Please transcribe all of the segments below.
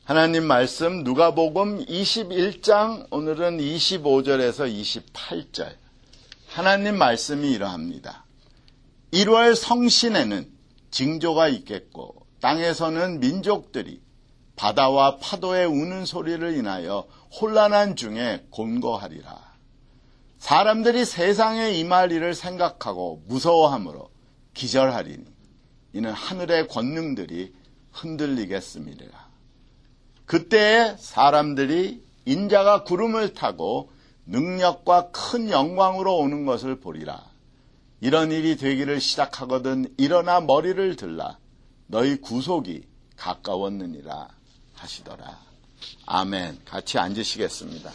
하나님 말씀 누가복음 21장 오늘은 25절에서 28절 하나님 말씀이 이러합니다. 1월 성신에는 징조가 있겠고 땅에서는 민족들이 바다와 파도의 우는 소리를 인하여 혼란한 중에 곤고하리라. 사람들이 세상에 임할 일을 생각하고 무서워함으로 기절하리니 이는 하늘의 권능들이 흔들리겠음이라. 그때에 사람들이 인자가 구름을 타고 능력과 큰 영광으로 오는 것을 보리라. 이런 일이 되기를 시작하거든 일어나 머리를 들라. 너희 구속이 가까웠느니라 하시더라. 아멘. 같이 앉으시겠습니다.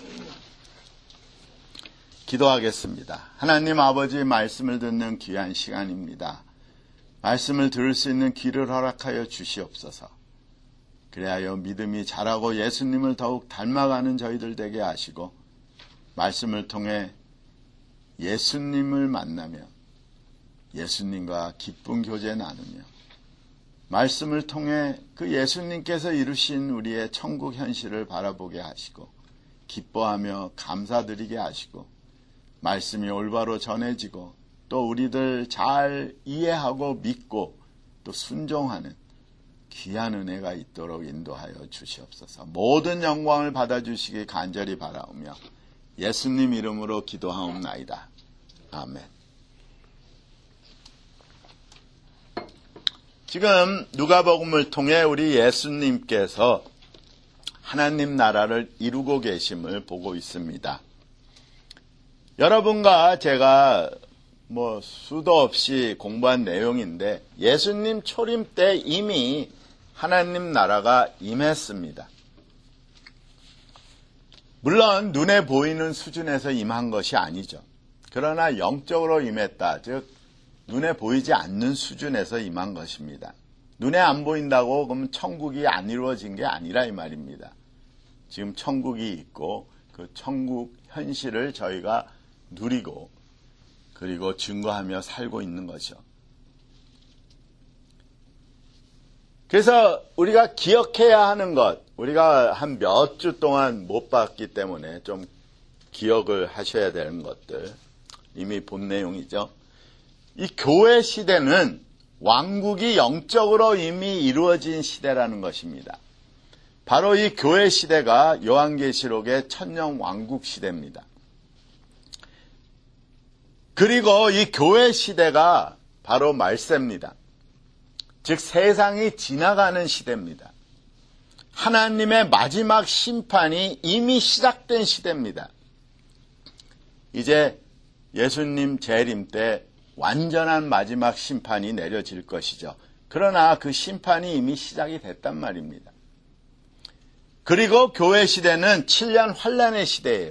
기도하겠습니다. 하나님 아버지 말씀을 듣는 귀한 시간입니다. 말씀을 들을 수 있는 귀를 허락하여 주시옵소서. 그래야 믿음이 자라고 예수님을 더욱 닮아가는 저희들 되게 하시고 말씀을 통해 예수님을 만나며 예수님과 기쁜 교제 나누며 말씀을 통해 그 예수님께서 이루신 우리의 천국 현실을 바라보게 하시고 기뻐하며 감사드리게 하시고 말씀이 올바로 전해지고 또 우리들 잘 이해하고 믿고 또 순종하는 귀한 은혜가 있도록 인도하여 주시옵소서. 모든 영광을 받아주시기 간절히 바라오며 예수님 이름으로 기도하옵나이다. 아멘. 지금 누가복음을 통해 우리 예수님께서 하나님 나라를 이루고 계심을 보고 있습니다. 여러분과 제가 수도 없이 공부한 내용인데 예수님 초림 때 이미 하나님 나라가 임했습니다. 물론 눈에 보이는 수준에서 임한 것이 아니죠. 그러나 영적으로 임했다. 즉 눈에 보이지 않는 수준에서 임한 것입니다. 눈에 안 보인다고 그러면 천국이 안 이루어진 게 아니라 이 말입니다. 지금 천국이 있고 그 천국 현실을 저희가 누리고 그리고 증거하며 살고 있는 거죠. 그래서 우리가 기억해야 하는 것, 우리가 한 몇 주 동안 못 봤기 때문에 좀 기억을 하셔야 되는 것들, 이미 본 내용이죠. 이 교회 시대는 왕국이 영적으로 이미 이루어진 시대라는 것입니다. 바로 이 교회 시대가 요한계시록의 천년 왕국 시대입니다. 그리고 이 교회 시대가 바로 말세입니다. 즉 세상이 지나가는 시대입니다. 하나님의 마지막 심판이 이미 시작된 시대입니다. 이제 예수님 재림 때 완전한 마지막 심판이 내려질 것이죠. 그러나 그 심판이 이미 시작이 됐단 말입니다. 그리고 교회 시대는 7년 환란의 시대예요.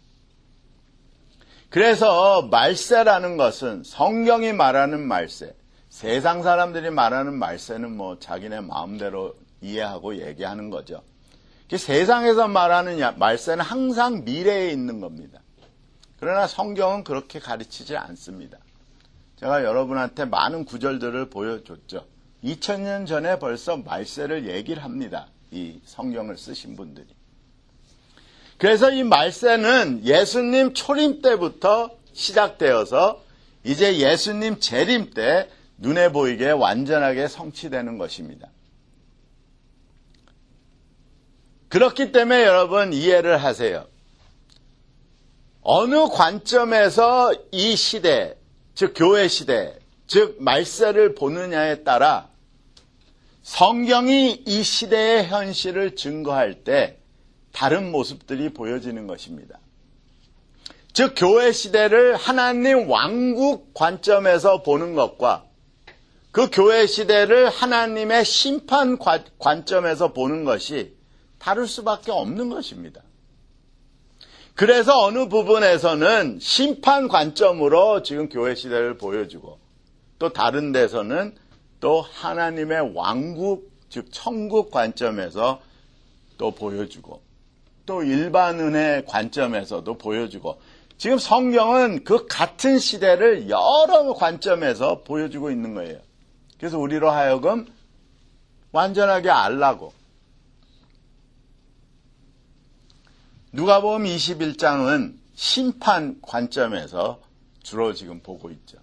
그래서 말세라는 것은 성경이 말하는 말세, 세상 사람들이 말하는 말세는 자기네 마음대로 이해하고 얘기하는 거죠. 세상에서 말하는 말세는 항상 미래에 있는 겁니다. 그러나 성경은 그렇게 가르치지 않습니다. 제가 여러분한테 많은 구절들을 보여줬죠. 2000년 전에 벌써 말세를 얘기를 합니다. 이 성경을 쓰신 분들이. 그래서 이 말세는 예수님 초림 때부터 시작되어서 이제 예수님 재림 때 눈에 보이게 완전하게 성취되는 것입니다. 그렇기 때문에 여러분 이해를 하세요. 어느 관점에서 이 시대, 즉 교회 시대, 즉 말세를 보느냐에 따라 성경이 이 시대의 현실을 증거할 때 다른 모습들이 보여지는 것입니다. 즉 교회 시대를 하나님 왕국 관점에서 보는 것과 그 교회 시대를 하나님의 심판 관점에서 보는 것이 다를 수밖에 없는 것입니다. 그래서 어느 부분에서는 심판 관점으로 지금 교회 시대를 보여주고 또 다른 데서는 또 하나님의 왕국, 즉 천국 관점에서 또 보여주고 또 일반 은혜 관점에서도 보여주고 지금 성경은 그 같은 시대를 여러 관점에서 보여주고 있는 거예요. 그래서 우리로 하여금 완전하게 알라고 누가복음 21장은 심판 관점에서 주로 지금 보고 있죠.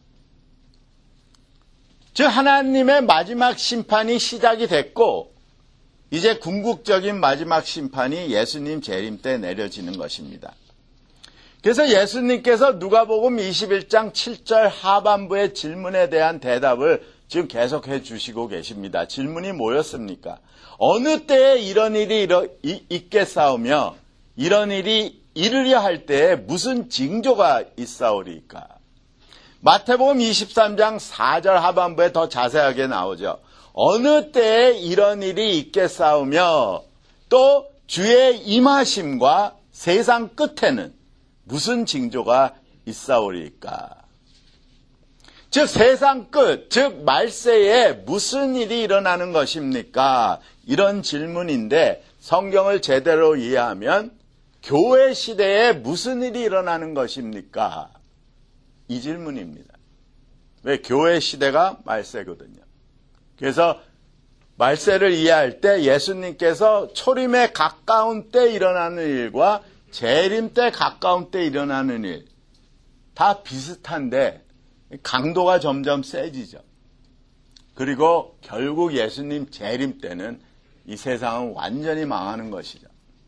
즉 하나님의 마지막 심판이 시작이 됐고 이제 궁극적인 마지막 심판이 예수님 재림 때 내려지는 것입니다. 그래서 예수님께서 누가복음 21장 7절 하반부의 질문에 대한 대답을 지금 계속해 주시고 계십니다. 질문이 뭐였습니까? 어느 때에 이런 일이 있겠사오며 이런 일이 이르려 할 때에 무슨 징조가 있사오리까? 마태복음 23장 4절 하반부에 더 자세하게 나오죠. 어느 때에 이런 일이 있겠사오며 또 주의 임하심과 세상 끝에는 무슨 징조가 있사오리까? 즉 세상 끝, 즉 말세에 무슨 일이 일어나는 것입니까? 이런 질문인데 성경을 제대로 이해하면 교회 시대에 무슨 일이 일어나는 것입니까? 이 질문입니다. 왜? 교회 시대가 말세거든요. 그래서 말세를 이해할 때 예수님께서 초림에 가까운 때 일어나는 일과 재림 때 가까운 때 일어나는 일 다 비슷한데 강도가 점점 세지죠. 그리고 결국 예수님 재림 때는 이 세상은 완전히 망하는 것이죠.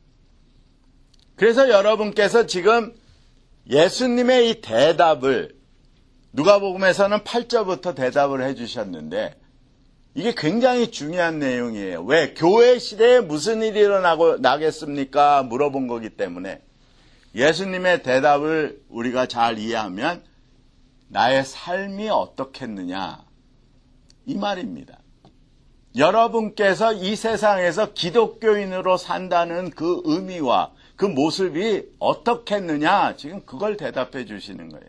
그래서 여러분께서 지금 예수님의 이 대답을 누가복음에서는 8절부터 대답을 해주셨는데 이게 굉장히 중요한 내용이에요. 왜? 교회 시대에 무슨 일이 일어나겠습니까? 물어본 거기 때문에 예수님의 대답을 우리가 잘 이해하면 나의 삶이 어떻겠느냐 이 말입니다. 여러분께서 이 세상에서 기독교인으로 산다는 그 의미와 그 모습이 어떻겠느냐 지금 그걸 대답해 주시는 거예요.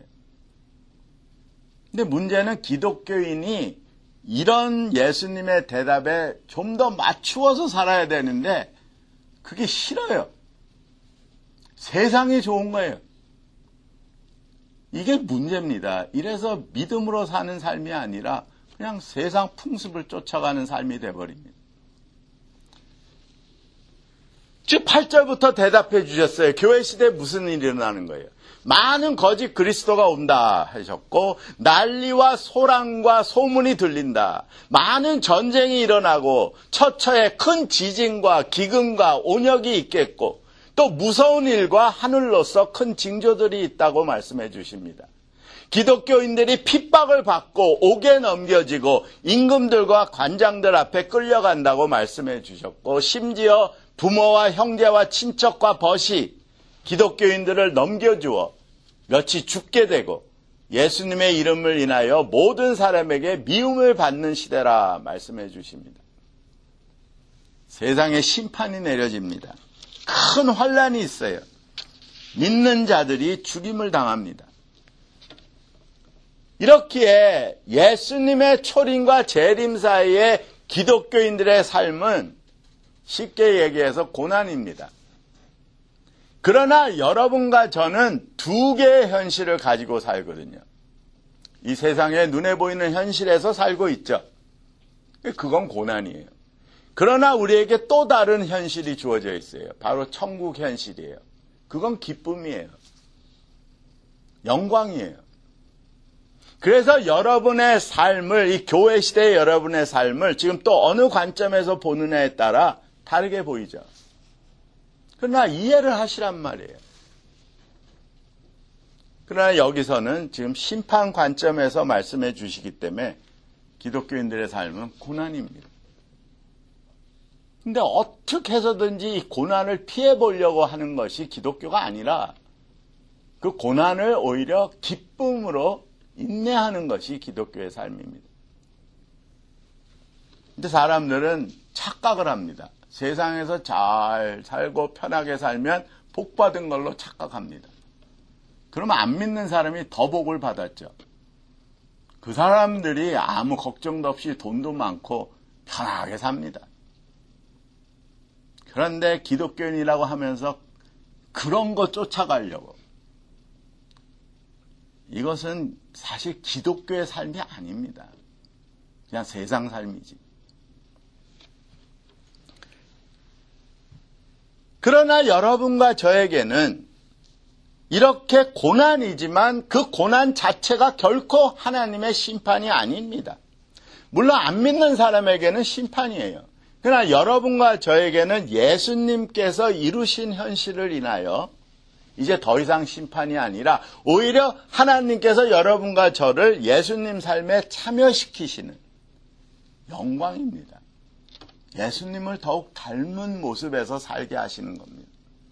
근데 문제는 기독교인이 이런 예수님의 대답에 좀 더 맞추어서 살아야 되는데 그게 싫어요. 세상이 좋은 거예요. 이게 문제입니다. 이래서 믿음으로 사는 삶이 아니라 그냥 세상 풍습을 쫓아가는 삶이 돼버립니다. 즉 8절부터 대답해 주셨어요. 교회 시대에 무슨 일이 일어나는 거예요? 많은 거짓 그리스도가 온다 하셨고 난리와 소란과 소문이 들린다. 많은 전쟁이 일어나고 처처에 큰 지진과 기근과 온역이 있겠고 또 무서운 일과 하늘로서 큰 징조들이 있다고 말씀해 주십니다. 기독교인들이 핍박을 받고 옥에 넘겨지고 임금들과 관장들 앞에 끌려간다고 말씀해 주셨고 심지어 부모와 형제와 친척과 벗이 기독교인들을 넘겨주어 며칠 죽게 되고 예수님의 이름을 인하여 모든 사람에게 미움을 받는 시대라 말씀해 주십니다. 세상에 심판이 내려집니다. 큰 환란이 있어요. 믿는 자들이 죽임을 당합니다. 이렇기에 예수님의 초림과 재림 사이에 기독교인들의 삶은 쉽게 얘기해서 고난입니다. 그러나 여러분과 저는 두 개의 현실을 가지고 살거든요. 이 세상에 눈에 보이는 현실에서 살고 있죠. 그건 고난이에요. 그러나 우리에게 또 다른 현실이 주어져 있어요. 바로 천국 현실이에요. 그건 기쁨이에요. 영광이에요. 그래서 여러분의 삶을, 이 교회 시대의 여러분의 삶을 지금 또 어느 관점에서 보느냐에 따라 다르게 보이죠. 그러나 이해를 하시란 말이에요. 그러나 여기서는 지금 심판 관점에서 말씀해 주시기 때문에 기독교인들의 삶은 고난입니다. 근데 어떻게 해서든지 이 고난을 피해 보려고 하는 것이 기독교가 아니라 그 고난을 오히려 기쁨으로 인내하는 것이 기독교의 삶입니다. 근데 사람들은 착각을 합니다. 세상에서 잘 살고 편하게 살면 복 받은 걸로 착각합니다. 그러면 안 믿는 사람이 더 복을 받았죠. 그 사람들이 아무 걱정도 없이 돈도 많고 편하게 삽니다. 그런데 기독교인이라고 하면서 그런 거 쫓아가려고. 이것은 사실 기독교의 삶이 아닙니다. 그냥 세상 삶이지. 그러나 여러분과 저에게는 이렇게 고난이지만 그 고난 자체가 결코 하나님의 심판이 아닙니다. 물론 안 믿는 사람에게는 심판이에요. 그러나 여러분과 저에게는 예수님께서 이루신 현실을 인하여 이제 더 이상 심판이 아니라 오히려 하나님께서 여러분과 저를 예수님 삶에 참여시키시는 영광입니다. 예수님을 더욱 닮은 모습에서 살게 하시는 겁니다.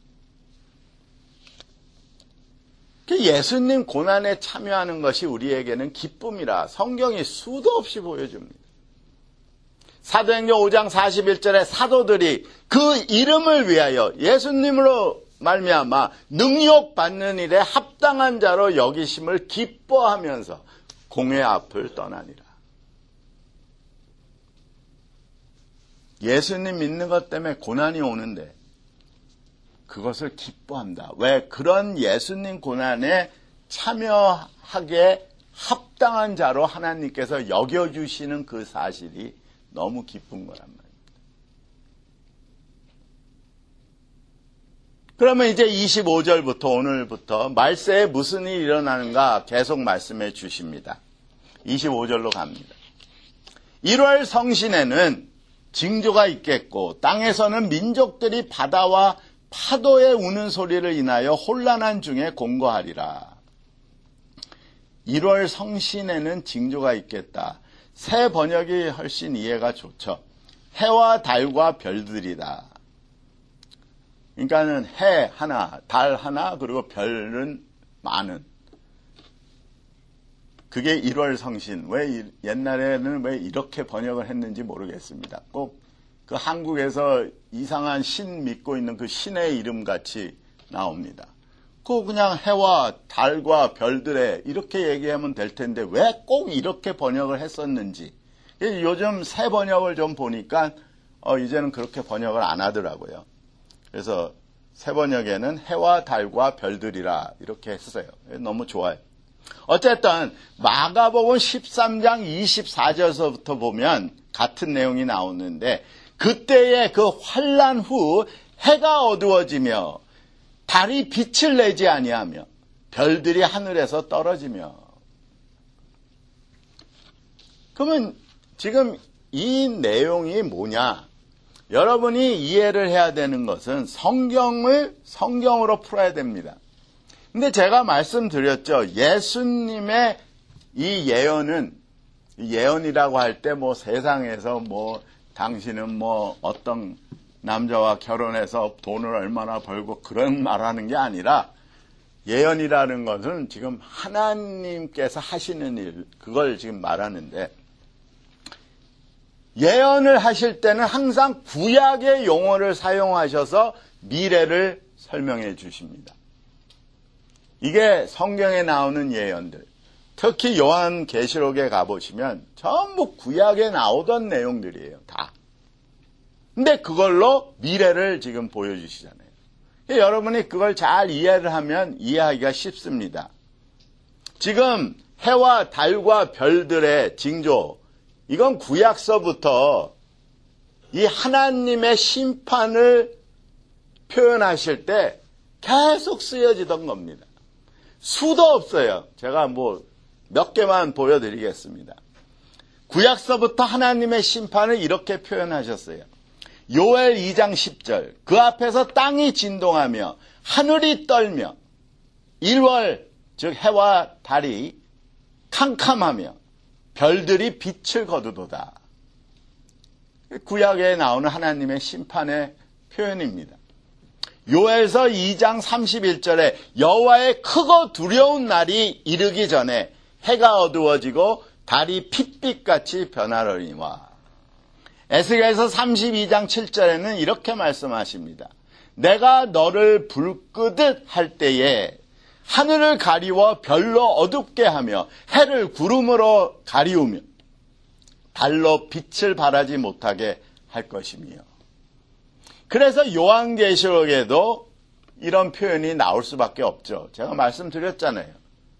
예수님 고난에 참여하는 것이 우리에게는 기쁨이라 성경이 수도 없이 보여줍니다. 사도행전 5장 41절에 사도들이 그 이름을 위하여 예수님으로 말미암아 능욕받는 일에 합당한 자로 여기심을 기뻐하면서 공회 앞을 떠나니라. 예수님 믿는 것 때문에 고난이 오는데 그것을 기뻐한다. 왜? 그런 예수님 고난에 참여하게 합당한 자로 하나님께서 여겨주시는 그 사실이 너무 기쁜 거란 말입니다. 그러면 이제 25절부터 오늘부터 말세에 무슨 일이 일어나는가 계속 말씀해 주십니다. 25절로 갑니다. 1월 성신에는 징조가 있겠고 땅에서는 민족들이 바다와 파도의 우는 소리를 인하여 혼란한 중에 공고하리라. 1월 성신에는 징조가 있겠다. 새 번역이 훨씬 이해가 좋죠. 해와 달과 별들이다. 그러니까는 해 하나, 달 하나, 그리고 별은 많은. 그게 1월 성신. 왜 옛날에는 왜 이렇게 번역을 했는지 모르겠습니다. 꼭 그 한국에서 이상한 신 믿고 있는 그 신의 이름 같이 나옵니다. 그냥 해와 달과 별들에 이렇게 얘기하면 될 텐데 왜 꼭 이렇게 번역을 했었는지. 요즘 새 번역을 좀 보니까 이제는 그렇게 번역을 안 하더라고요. 그래서 새 번역에는 해와 달과 별들이라 이렇게 했어요. 너무 좋아요. 어쨌든 마가복음 13장 24절서부터 보면 같은 내용이 나오는데 그때의 그 환난 후 해가 어두워지며 달이 빛을 내지 아니하며 별들이 하늘에서 떨어지며. 그러면 지금 이 내용이 뭐냐? 여러분이 이해를 해야 되는 것은 성경을 성경으로 풀어야 됩니다. 근데 제가 말씀드렸죠. 예수님의 이 예언은, 예언이라고 할 때 뭐 세상에서 뭐 당신은 뭐 어떤 남자와 결혼해서 돈을 얼마나 벌고 그런 말하는 게 아니라 예언이라는 것은 지금 하나님께서 하시는 일, 그걸 지금 말하는데 예언을 하실 때는 항상 구약의 용어를 사용하셔서 미래를 설명해 주십니다. 이게 성경에 나오는 예언들, 특히 요한계시록에 가보시면 전부 구약에 나오던 내용들이에요. 다. 근데 그걸로 미래를 지금 보여주시잖아요. 여러분이 그걸 잘 이해를 하면 이해하기가 쉽습니다. 지금 해와 달과 별들의 징조, 이건 구약서부터 이 하나님의 심판을 표현하실 때 계속 쓰여지던 겁니다. 수도 없어요. 제가 뭐 몇 개만 보여드리겠습니다. 구약서부터 하나님의 심판을 이렇게 표현하셨어요. 요엘 2장 10절, 그 앞에서 땅이 진동하며 하늘이 떨며 1월, 즉 해와 달이 캄캄하며 별들이 빛을 거두도다. 구약에 나오는 하나님의 심판의 표현입니다. 요엘서 2장 31절에 여호와의 크고 두려운 날이 이르기 전에 해가 어두워지고 달이 핏빛같이 변하려니와. 에스겔서 32장 7절에는 이렇게 말씀하십니다. 내가 너를 불 끄듯 할 때에 하늘을 가리워 별로 어둡게 하며 해를 구름으로 가리우며 달로 빛을 발하지 못하게 할 것이며. 그래서 요한계시록에도 이런 표현이 나올 수밖에 없죠. 제가 말씀드렸잖아요.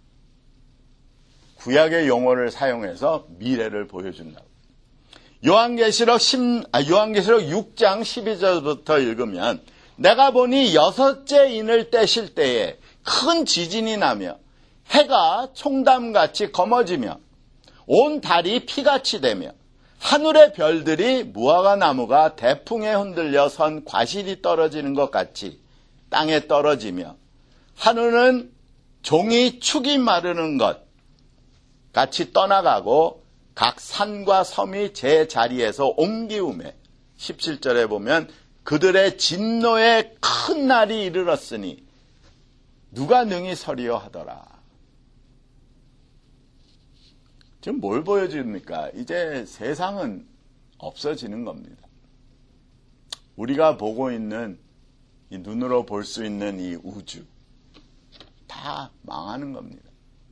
구약의 용어를 사용해서 미래를 보여준다고. 요한계시록 6장 12절부터 읽으면 내가 보니 6째 인을 떼실 때에 큰 지진이 나며 해가 총담같이 검어지며 온 달이 피같이 되며 하늘의 별들이 무화과 나무가 대풍에 흔들려 선 과실이 떨어지는 것 같이 땅에 떨어지며 하늘은 종이 축이 마르는 것 같이 떠나가고 각 산과 섬이 제 자리에서 옮기우매 17절에 보면 그들의 진노의 큰 날이 이르렀으니 누가 능히 서리요 하더라. 지금 뭘 보여줍니까? 이제 세상은 없어지는 겁니다. 우리가 보고 있는 이 눈으로 볼 수 있는 이 우주 다 망하는 겁니다.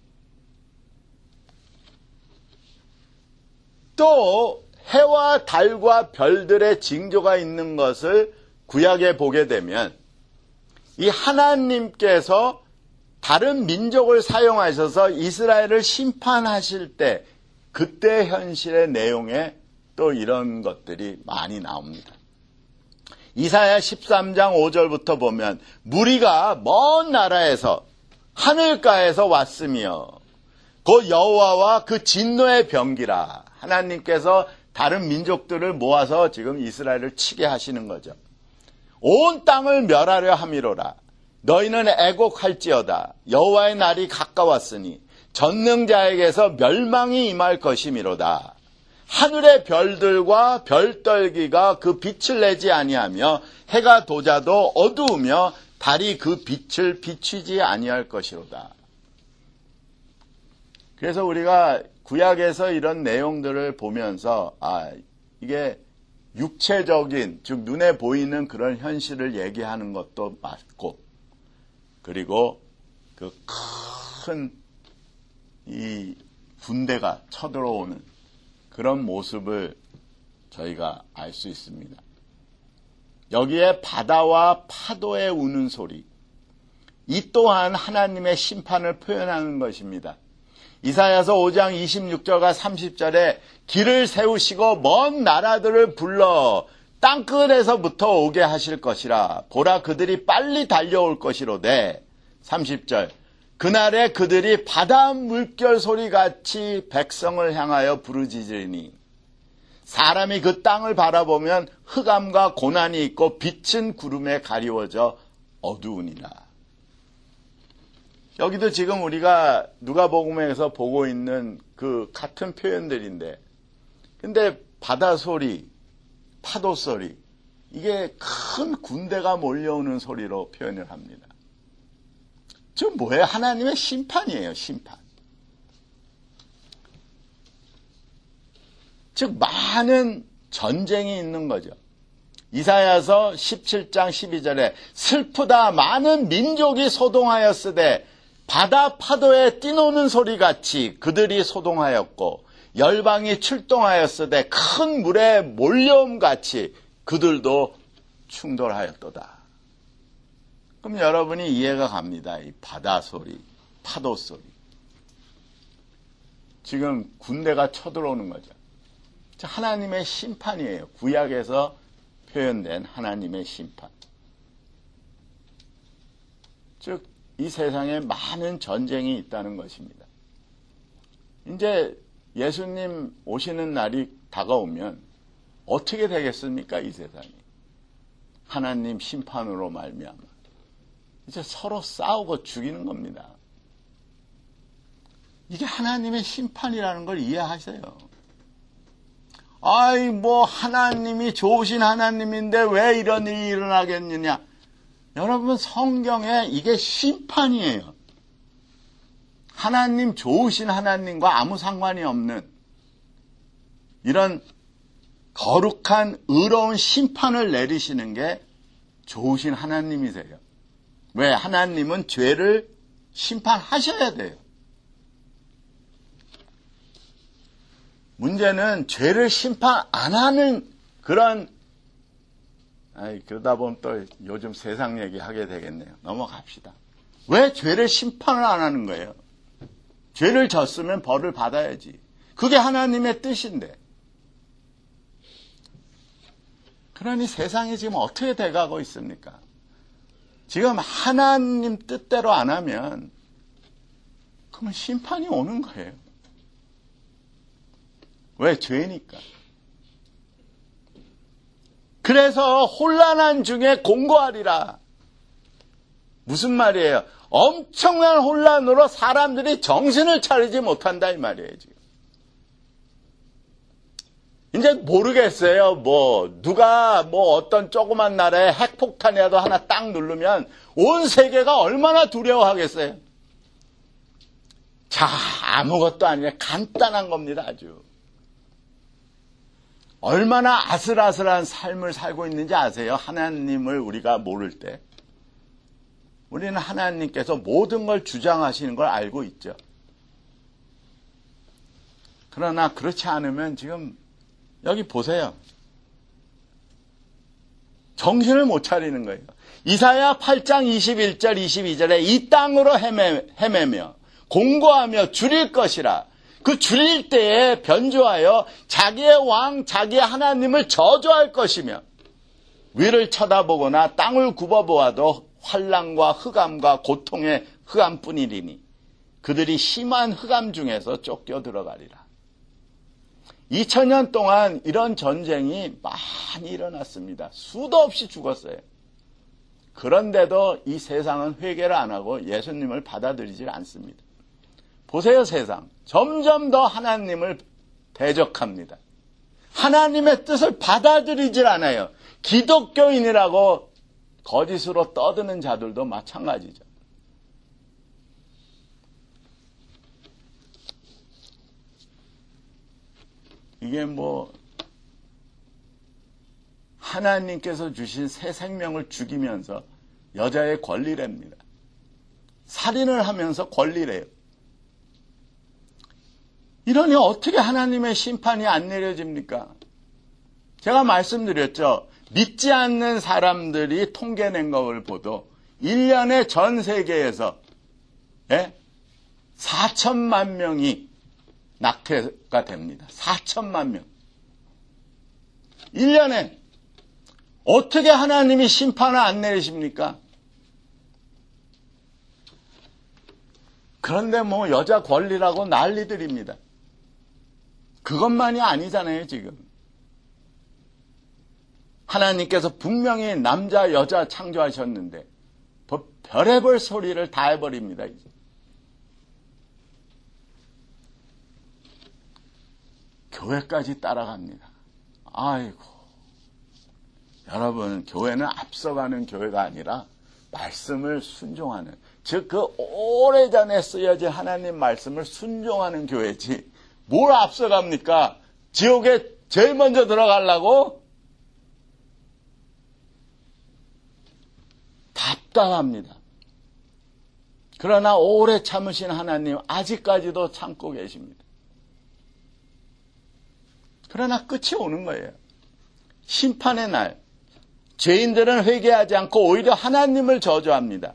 또 해와 달과 별들의 징조가 있는 것을 구약에 보게 되면 이 하나님께서 다른 민족을 사용하셔서 이스라엘을 심판하실 때 그때 현실의 내용에 또 이런 것들이 많이 나옵니다. 이사야 13장 5절부터 보면 무리가 먼 나라에서 하늘가에서 왔으며 그 여호와와 그 진노의 병기라. 하나님께서 다른 민족들을 모아서 지금 이스라엘을 치게 하시는 거죠. 온 땅을 멸하려 함이로라. 너희는 애곡할지어다. 여호와의 날이 가까웠으니 전능자에게서 멸망이 임할 것이미로다. 하늘의 별들과 별떨기가 그 빛을 내지 아니하며 해가 도자도 어두우며 달이 그 빛을 비추지 아니할 것이로다. 그래서 우리가 구약에서 이런 내용들을 보면서 이게 육체적인 즉 눈에 보이는 그런 현실을 얘기하는 것도 맞고 그리고 그 큰 이 군대가 쳐들어오는 그런 모습을 저희가 알 수 있습니다. 여기에 바다와 파도의 우는 소리 이 또한 하나님의 심판을 표현하는 것입니다. 이사야서 5장 26절과 30절에 길을 세우시고 먼 나라들을 불러 땅끝에서부터 오게 하실 것이라. 보라 그들이 빨리 달려올 것이로되 30절 그날에 그들이 바다 물결 소리같이 백성을 향하여 부르짖으니 사람이 그 땅을 바라보면 흑암과 고난이 있고 빛은 구름에 가리워져 어두우니라. 여기도 지금 우리가 누가복음에서 보고 있는 그 같은 표현들인데 근데 바다 소리, 파도 소리 이게 큰 군대가 몰려오는 소리로 표현을 합니다. 지금 뭐예요? 하나님의 심판이에요. 심판. 즉 많은 전쟁이 있는 거죠. 이사야서 17장 12절에 슬프다 많은 민족이 소동하였으되 바다 파도에 뛰노는 소리같이 그들이 소동하였고 열방이 출동하였으되 큰 물에 몰려옴같이 그들도 충돌하였도다. 그럼 여러분이 이해가 갑니다. 이 바다 소리, 파도 소리. 지금 군대가 쳐들어오는 거죠. 하나님의 심판이에요. 구약에서 표현된 하나님의 심판. 즉, 이 세상에 많은 전쟁이 있다는 것입니다. 이제 예수님 오시는 날이 다가오면 어떻게 되겠습니까? 이 세상이. 하나님 심판으로 말미암아. 이제 서로 싸우고 죽이는 겁니다. 이게 하나님의 심판이라는 걸 이해하세요. 하나님이 좋으신 하나님인데 왜 이런 일이 일어나겠느냐. 여러분 성경에 이게 심판이에요. 하나님 좋으신 하나님과 아무 상관이 없는 이런 거룩한 의로운 심판을 내리시는 게 좋으신 하나님이세요. 왜? 하나님은 죄를 심판하셔야 돼요. 문제는 죄를 심판 안 하는 그런 그러다 보면 또 요즘 세상 얘기 하게 되겠네요. 넘어갑시다. 왜 죄를 심판을 안 하는 거예요? 죄를 졌으면 벌을 받아야지. 그게 하나님의 뜻인데. 그러니 세상이 지금 어떻게 돼가고 있습니까? 지금 하나님 뜻대로 안 하면 그러면 심판이 오는 거예요. 왜? 죄니까. 그래서 혼란한 중에 공고하리라. 무슨 말이에요? 엄청난 혼란으로 사람들이 정신을 차리지 못한다 이 말이에요. 지금. 이제 모르겠어요. 누가 어떤 조그만 나라에 핵폭탄이라도 하나 딱 누르면 온 세계가 얼마나 두려워하겠어요. 자, 아무것도 아니라 간단한 겁니다. 아주. 얼마나 아슬아슬한 삶을 살고 있는지 아세요? 하나님을 우리가 모를 때. 우리는 하나님께서 모든 걸 주장하시는 걸 알고 있죠. 그러나 그렇지 않으면 지금 여기 보세요. 정신을 못 차리는 거예요. 이사야 8장 21절 22절에 이 땅으로 헤매며 공고하며 줄일 것이라. 그 줄일 때에 변조하여 자기의 왕 자기의 하나님을 저주할 것이며 위를 쳐다보거나 땅을 굽어보아도 환난과 흑암과 고통의 흑암뿐이리니 그들이 심한 흑암 중에서 쫓겨 들어가리라. 2000년 동안 이런 전쟁이 많이 일어났습니다. 수도 없이 죽었어요. 그런데도 이 세상은 회개를 안 하고 예수님을 받아들이질 않습니다. 보세요, 세상. 점점 더 하나님을 대적합니다. 하나님의 뜻을 받아들이질 않아요. 기독교인이라고 거짓으로 떠드는 자들도 마찬가지죠. 이게 하나님께서 주신 새 생명을 죽이면서 여자의 권리랍니다. 살인을 하면서 권리래요. 이러니 어떻게 하나님의 심판이 안 내려집니까? 제가 말씀드렸죠. 믿지 않는 사람들이 통계낸 것을 보도 1년에 전 세계에서 4천만 명이 낙태가 됩니다. 4천만 명. 1년에 어떻게 하나님이 심판을 안 내리십니까? 그런데 여자 권리라고 난리들입니다. 그것만이 아니잖아요, 지금. 하나님께서 분명히 남자, 여자 창조하셨는데 별의별 소리를 다 해버립니다, 이제. 교회까지 따라갑니다. 아이고. 여러분, 교회는 앞서가는 교회가 아니라 말씀을 순종하는, 즉 그 오래전에 쓰여진 하나님 말씀을 순종하는 교회지 뭘 앞서갑니까? 지옥에 제일 먼저 들어가려고? 답답합니다. 그러나 오래 참으신 하나님 아직까지도 참고 계십니다. 그러나 끝이 오는 거예요. 심판의 날. 죄인들은 회개하지 않고 오히려 하나님을 저주합니다.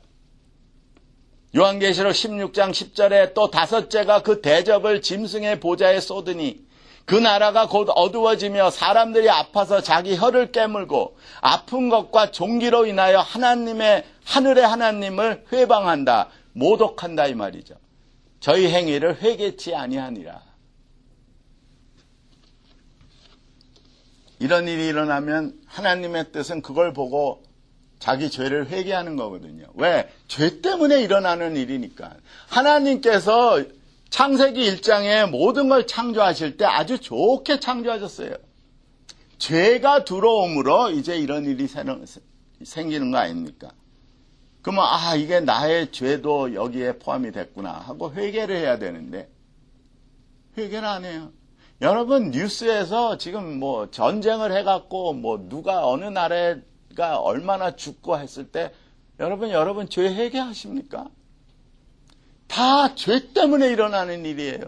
요한계시록 16장 10절에 또 다섯째가 그 대접을 짐승의 보좌에 쏟으니 그 나라가 곧 어두워지며 사람들이 아파서 자기 혀를 깨물고 아픈 것과 종기로 인하여 하늘의 하나님을 회방한다. 모독한다 이 말이죠. 저희 행위를 회개치 아니하니라. 이런 일이 일어나면 하나님의 뜻은 그걸 보고 자기 죄를 회개하는 거거든요. 왜? 죄 때문에 일어나는 일이니까. 하나님께서 창세기 1장에 모든 걸 창조하실 때 아주 좋게 창조하셨어요. 죄가 들어옴으로 이제 이런 일이 생기는 거 아닙니까? 그러면 이게 나의 죄도 여기에 포함이 됐구나 하고 회개를 해야 되는데 회개를 안 해요. 여러분 뉴스에서 지금 전쟁을 해갖고 누가 어느 나라가 얼마나 죽고 했을 때 여러분 죄 회개하십니까? 다 죄 때문에 일어나는 일이에요.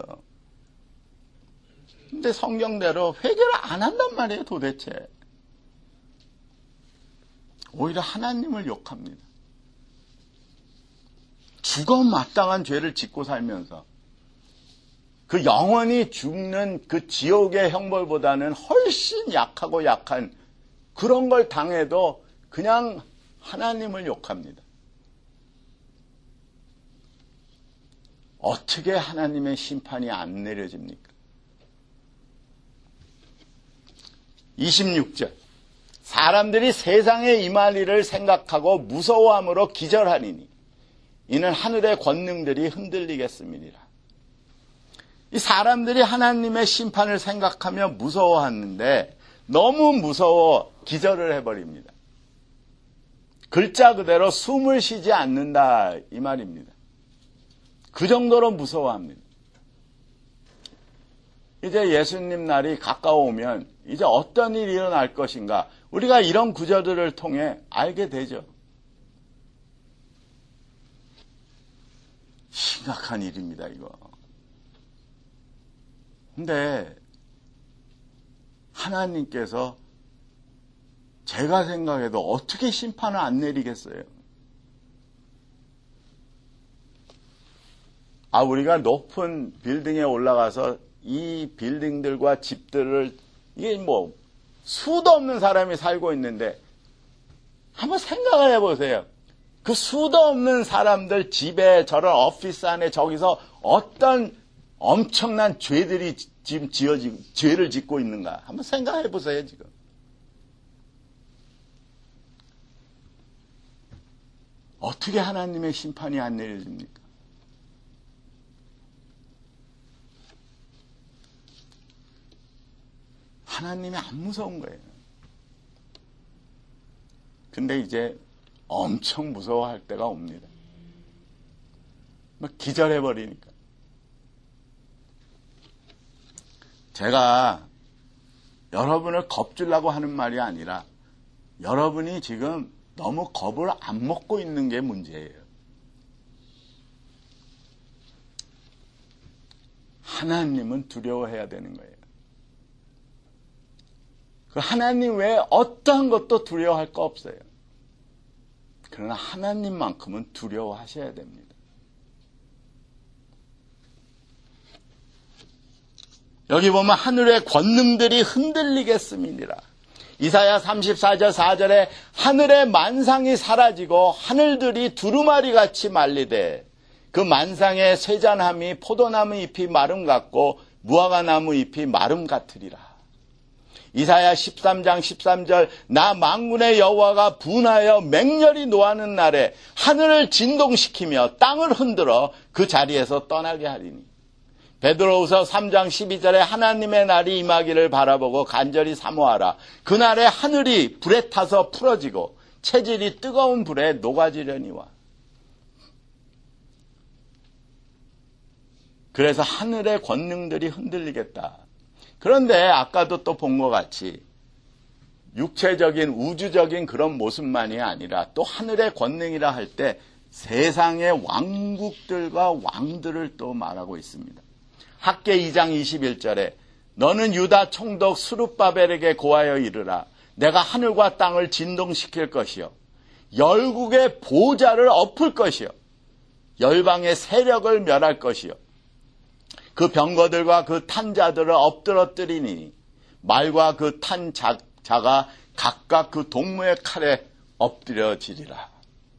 근데 성경대로 회개를 안 한단 말이에요, 도대체. 오히려 하나님을 욕합니다. 죽어 마땅한 죄를 짓고 살면서 그 영원히 죽는 그 지옥의 형벌보다는 훨씬 약하고 약한 그런 걸 당해도 그냥 하나님을 욕합니다. 어떻게 하나님의 심판이 안 내려집니까? 26절. 사람들이 세상에 임할 일을 생각하고 무서워함으로 기절하리니 이는 하늘의 권능들이 흔들리겠음이니라. 이 사람들이 하나님의 심판을 생각하며 무서워하는데 너무 무서워 기절을 해버립니다. 글자 그대로 숨을 쉬지 않는다 이 말입니다. 그 정도로 무서워합니다. 이제 예수님 날이 가까워오면 이제 어떤 일이 일어날 것인가 우리가 이런 구절들을 통해 알게 되죠. 심각한 일입니다, 이거. 근데 하나님께서 제가 생각해도 어떻게 심판을 안 내리겠어요? 우리가 높은 빌딩에 올라가서 이 빌딩들과 집들을 이게 뭐 수도 없는 사람이 살고 있는데 한번 생각을 해보세요. 그 수도 없는 사람들 집에 저런 오피스 안에 저기서 어떤 엄청난 죄들이 지금 죄를 짓고 있는가 한번 생각해 보세요. 지금 어떻게 하나님의 심판이 안 내려집니까? 하나님이 안 무서운 거예요. 근데 이제 엄청 무서워할 때가 옵니다. 막 기절해버리니까. 제가 여러분을 겁주려고 하는 말이 아니라 여러분이 지금 너무 겁을 안 먹고 있는 게 문제예요. 하나님은 두려워해야 되는 거예요. 그 하나님 외에 어떠한 것도 두려워할 거 없어요. 그러나 하나님만큼은 두려워하셔야 됩니다. 여기 보면 하늘의 권능들이 흔들리겠음이니라. 이사야 34절 4절에 하늘의 만상이 사라지고 하늘들이 두루마리같이 말리되 그 만상의 쇠잔함이 포도나무 잎이 마름 같고 무화과나무 잎이 마름 같으리라. 이사야 13장 13절 나 만군의 여호와가 분하여 맹렬히 노하는 날에 하늘을 진동시키며 땅을 흔들어 그 자리에서 떠나게 하리니. 베드로후서 3장 12절에 하나님의 날이 임하기를 바라보고 간절히 사모하라. 그날에 하늘이 불에 타서 풀어지고 체질이 뜨거운 불에 녹아지려니와. 그래서 하늘의 권능들이 흔들리겠다. 그런데 아까도 또 본 것 같이 육체적인 우주적인 그런 모습만이 아니라 또 하늘의 권능이라 할 때 세상의 왕국들과 왕들을 또 말하고 있습니다. 학개 2장 21절에 너는 유다 총독 스룹바벨에게 고하여 이르라. 내가 하늘과 땅을 진동시킬 것이요 열국의 보좌를 엎을 것이요 열방의 세력을 멸할 것이요 그 병거들과 그 탄자들을 엎드러뜨리니 말과 그 탄 자가 각각 그 동무의 칼에 엎드려지리라.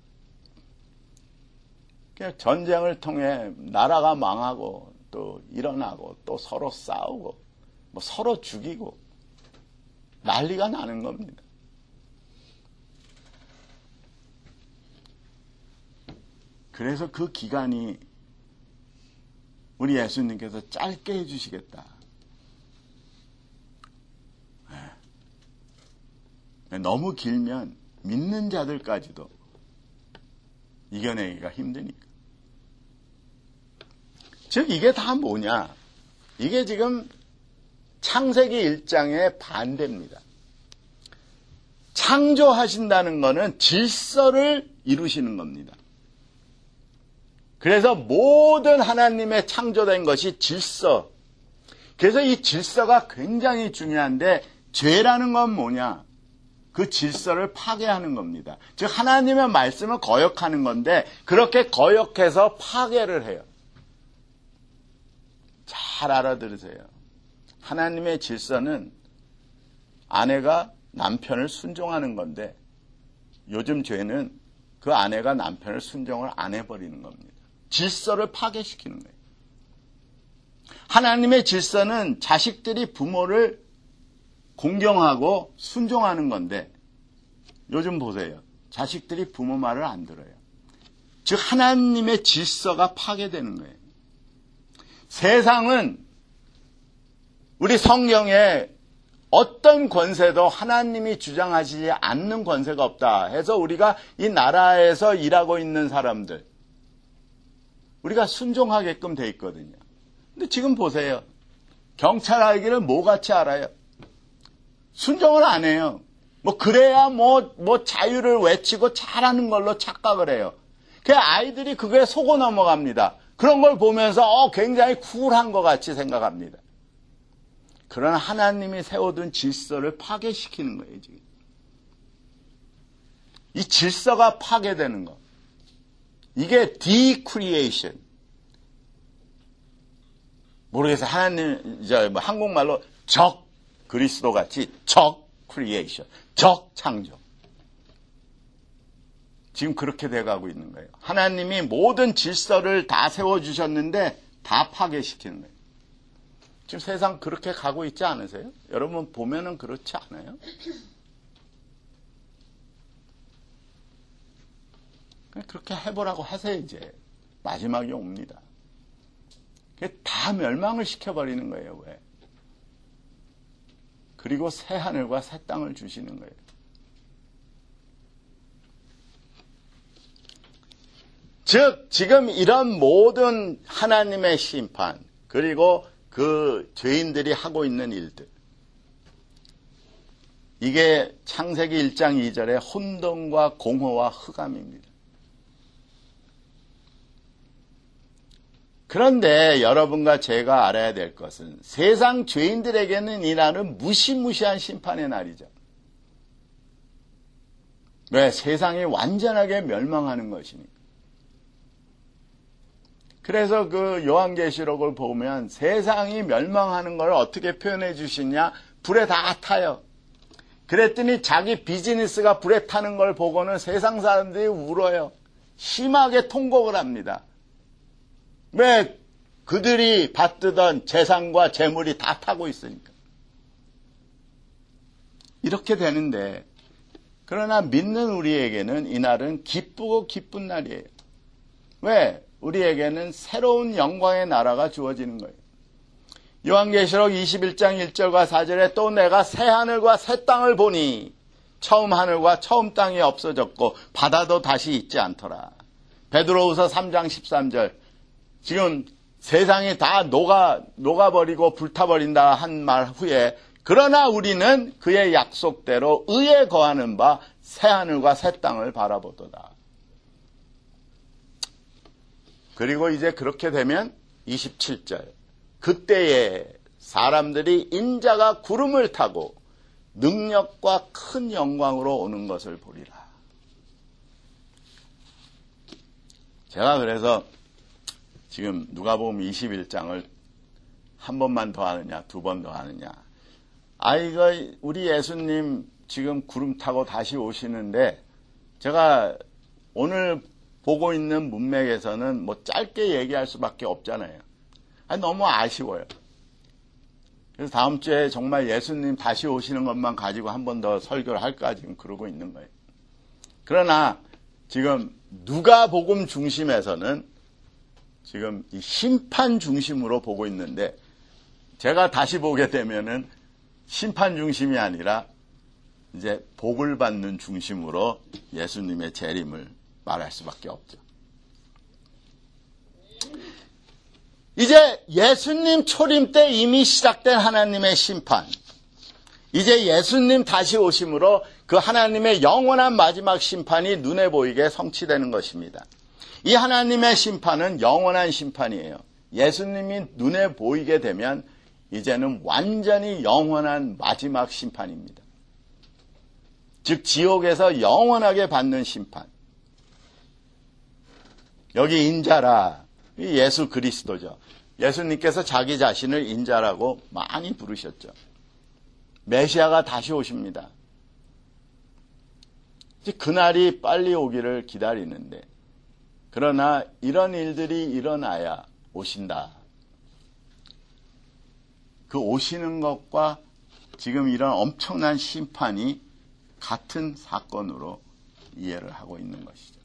전쟁을 통해 나라가 망하고 또 일어나고 또 서로 싸우고 뭐 서로 죽이고 난리가 나는 겁니다. 그래서 그 기간이 우리 예수님께서 짧게 해주시겠다. 너무 길면 믿는 자들까지도 이겨내기가 힘드니까. 즉 이게 다 뭐냐? 이게 지금 창세기 1장의 반대입니다. 창조하신다는 것은 질서를 이루시는 겁니다. 그래서 모든 하나님의 창조된 것이 질서. 그래서 이 질서가 굉장히 중요한데 죄라는 건 뭐냐? 그 질서를 파괴하는 겁니다. 즉 하나님의 말씀을 거역하는 건데 그렇게 거역해서 파괴를 해요. 잘 알아들으세요. 하나님의 질서는 아내가 남편을 순종하는 건데 요즘 죄는 그 아내가 남편을 순종을 안 해버리는 겁니다. 질서를 파괴시키는 거예요. 하나님의 질서는 자식들이 부모를 공경하고 순종하는 건데 요즘 보세요. 자식들이 부모 말을 안 들어요. 즉 하나님의 질서가 파괴되는 거예요. 세상은 우리 성경에 어떤 권세도 하나님이 주장하시지 않는 권세가 없다 해서 우리가 이 나라에서 일하고 있는 사람들 우리가 순종하게끔 돼 있거든요. 근데 지금 보세요. 경찰 알기를 뭐같이 알아요? 순종을 안 해요. 그래야 자유를 외치고 잘하는 걸로 착각을 해요. 그 아이들이 그게 속어 넘어갑니다. 그런 걸 보면서 굉장히 쿨한 것 같이 생각합니다. 그러나 하나님이 세워둔 질서를 파괴시키는 거예요, 지금. 이 질서가 파괴되는 것. 이게 decreation. 모르겠어요. 하나님, 한국말로 적 그리스도 같이 적 creation. 적 창조. 지금 그렇게 돼가고 있는 거예요. 하나님이 모든 질서를 다 세워주셨는데 다 파괴시키는 거예요. 지금 세상 그렇게 가고 있지 않으세요? 여러분 보면은 그렇지 않아요? 그렇게 해보라고 하세요. 이제 마지막이 옵니다. 다 멸망을 시켜버리는 거예요. 왜? 그리고 새 하늘과 새 땅을 주시는 거예요. 즉 지금 이런 모든 하나님의 심판 그리고 그 죄인들이 하고 있는 일들 이게 창세기 1장 2절의 혼돈과 공허와 흑암입니다. 그런데 여러분과 제가 알아야 될 것은 세상 죄인들에게는 이 날은 무시무시한 심판의 날이죠. 왜? 세상이 완전하게 멸망하는 것이니까. 그래서 그 요한계시록을 보면 세상이 멸망하는 걸 어떻게 표현해 주시냐? 불에 다 타요. 그랬더니 자기 비즈니스가 불에 타는 걸 보고는 세상 사람들이 울어요. 심하게 통곡을 합니다. 왜? 그들이 받드던 재산과 재물이 다 타고 있으니까. 이렇게 되는데 그러나 믿는 우리에게는 이날은 기쁘고 기쁜 날이에요. 왜? 우리에게는 새로운 영광의 나라가 주어지는 거예요. 요한계시록 21장 1절과 4절에 또 내가 새 하늘과 새 땅을 보니 처음 하늘과 처음 땅이 없어졌고 바다도 다시 있지 않더라. 베드로후서 3장 13절 지금 세상이 다 녹아버리고 불타버린다 한 말 후에 그러나 우리는 그의 약속대로 의에 거하는 바 새 하늘과 새 땅을 바라보도다. 그리고 이제 그렇게 되면 27절 그때에 사람들이 인자가 구름을 타고 능력과 큰 영광으로 오는 것을 보리라. 제가 그래서 지금 누가복음 21장을 한 번만 더 하느냐 두 번 더 하느냐 이거 우리 예수님 지금 구름 타고 다시 오시는데 제가 오늘 보고 있는 문맥에서는 짧게 얘기할 수밖에 없잖아요. 너무 아쉬워요. 그래서 다음 주에 정말 예수님 다시 오시는 것만 가지고 한 번 더 설교를 할까 지금 그러고 있는 거예요. 그러나 지금 누가복음 중심에서는 지금 이 심판 중심으로 보고 있는데 제가 다시 보게 되면은 심판 중심이 아니라 이제 복을 받는 중심으로 예수님의 재림을 말할 수밖에 없죠. 이제 예수님 초림 때 이미 시작된 하나님의 심판. 이제 예수님 다시 오심으로 그 하나님의 영원한 마지막 심판이 눈에 보이게 성취되는 것입니다. 이 하나님의 심판은 영원한 심판이에요. 예수님이 눈에 보이게 되면 이제는 완전히 영원한 마지막 심판입니다. 즉 지옥에서 영원하게 받는 심판. 여기 인자라 예수 그리스도죠. 예수님께서 자기 자신을 인자라고 많이 부르셨죠. 메시아가 다시 오십니다. 그날이 빨리 오기를 기다리는데 그러나 이런 일들이 일어나야 오신다. 그 오시는 것과 지금 이런 엄청난 심판이 같은 사건으로 이해를 하고 있는 것이죠.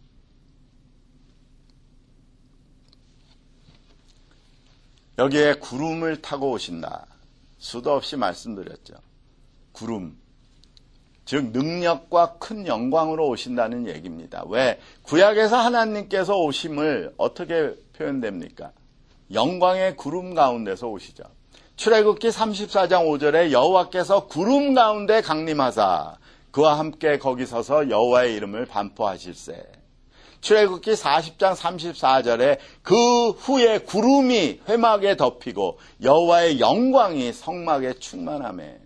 여기에 구름을 타고 오신다. 수도 없이 말씀드렸죠. 구름, 즉 능력과 큰 영광으로 오신다는 얘기입니다. 왜? 구약에서 하나님께서 오심을 어떻게 표현됩니까? 영광의 구름 가운데서 오시죠. 출애굽기 34장 5절에 여호와께서 구름 가운데 강림하사 그와 함께 거기 서서 여호와의 이름을 반포하실세. 출애굽기 40장 34절에 그 후에 구름이 회막에 덮이고 여호와의 영광이 성막에 충만하매.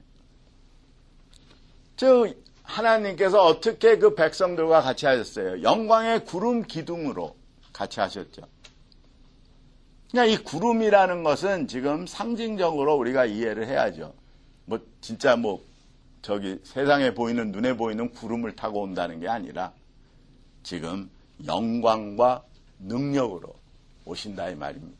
즉 하나님께서 어떻게 그 백성들과 같이 하셨어요? 영광의 구름 기둥으로 같이 하셨죠. 그러니까 이 구름이라는 것은 지금 상징적으로 우리가 이해를 해야죠. 진짜 세상에 보이는, 눈에 보이는 구름을 타고 온다는 게 아니라 지금 영광과 능력으로 오신다 이 말입니다.